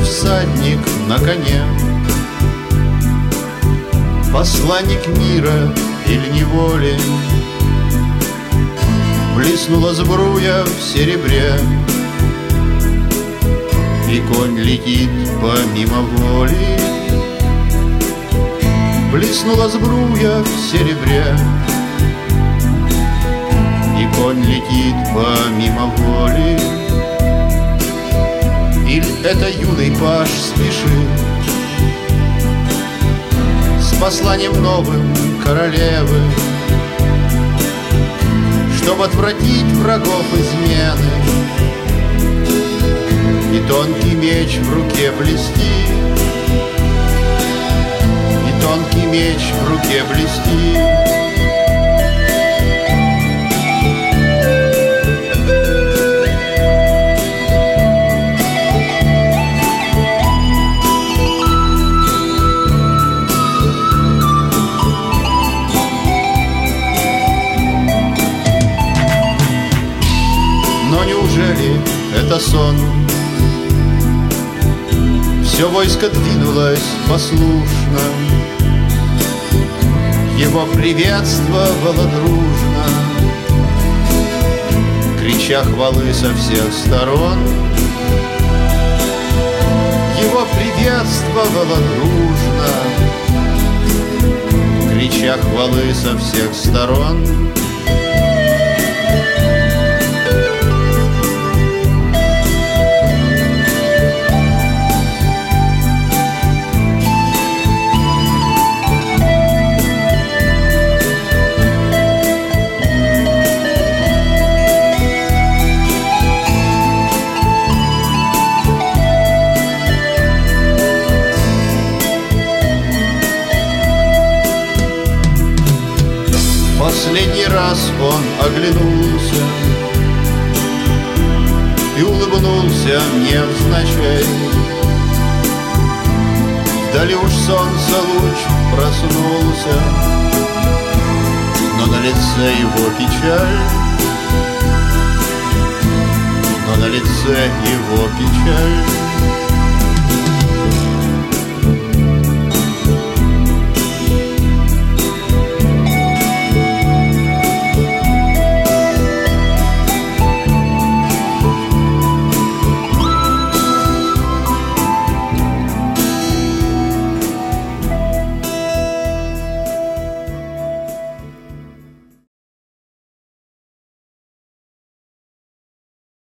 всадник на коне, посланник мира или неволи. Блеснула сбруя в серебре, и конь летит помимо воли. Блеснула сбруя в серебре, и конь летит помимо воли. Или это юный паж спешит с посланием новым королевы, чтоб отвратить врагов измены и тонкий меч в руке блестит, и тонкий меч в руке блестит. Но неужели это сон? Все войско двинулось послушно, его приветствовало дружно, крича хвалы со всех сторон. Его приветствовало дружно, крича хвалы со всех сторон. Последний раз он оглянулся и улыбнулся невзначай. Вдали уж солнце луч проснулся, но на лице его печаль, но на лице его печаль.